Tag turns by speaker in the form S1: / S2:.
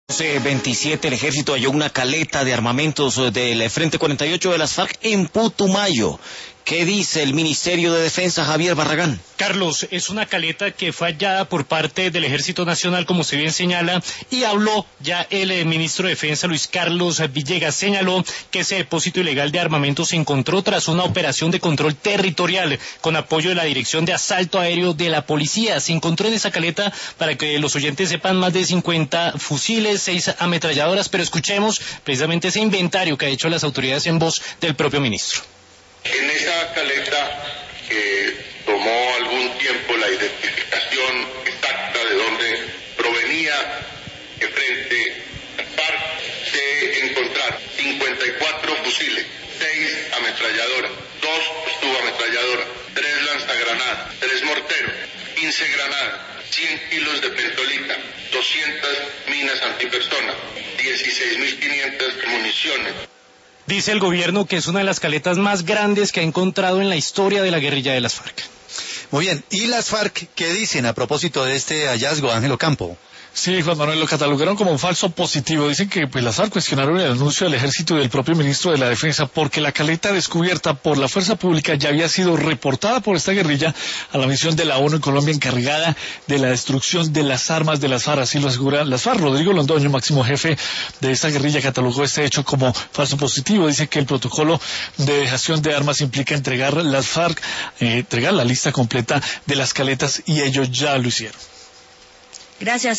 S1: 27 el ejército halló una caleta de armamentos del Frente 48 de las FARC en Putumayo. ¿Qué dice el Ministerio de Defensa, Javier Barragán?
S2: Carlos, es una caleta que fue hallada por parte del Ejército Nacional, como se bien señala, y habló ya el ministro de Defensa, Luis Carlos Villegas, señaló que ese depósito ilegal de armamentos se encontró tras una operación de control territorial con apoyo de la Dirección de Asalto Aéreo de la Policía. Se encontró en esa caleta, para que los oyentes sepan, más de 50 fusiles, 6 ametralladoras, pero escuchemos precisamente ese inventario que ha hecho las autoridades en voz del propio ministro.
S3: En esa caleta, que tomó algún tiempo la identificación exacta de dónde provenía el Frente FARC, se encontraron 54 fusiles, 6 ametralladoras, 2 subametralladoras, 3 lanzagranadas, 3 morteros, 15 granadas, 100 kilos de pentolita, 200 minas antipersona, 16.500 municiones.
S2: Dice el gobierno que es una de las caletas más grandes que ha encontrado en la historia de la guerrilla de las FARC.
S4: Muy bien, ¿y las FARC qué dicen a propósito de este hallazgo, Ángelo Campo?
S5: Sí, Juan Manuel, lo catalogaron como un falso positivo. Dicen que las FARC cuestionaron el anuncio del ejército y del propio ministro de la Defensa porque la caleta descubierta por la fuerza pública ya había sido reportada por esta guerrilla a la misión de la ONU en Colombia encargada de la destrucción de las armas de las FARC. Así lo asegura las FARC. Rodrigo Londoño, máximo jefe de esta guerrilla, catalogó este hecho como falso positivo. Dice que el protocolo de dejación de armas implica entregar las FARC, entregar la lista completa de las caletas, y ellos ya lo hicieron.
S6: Gracias.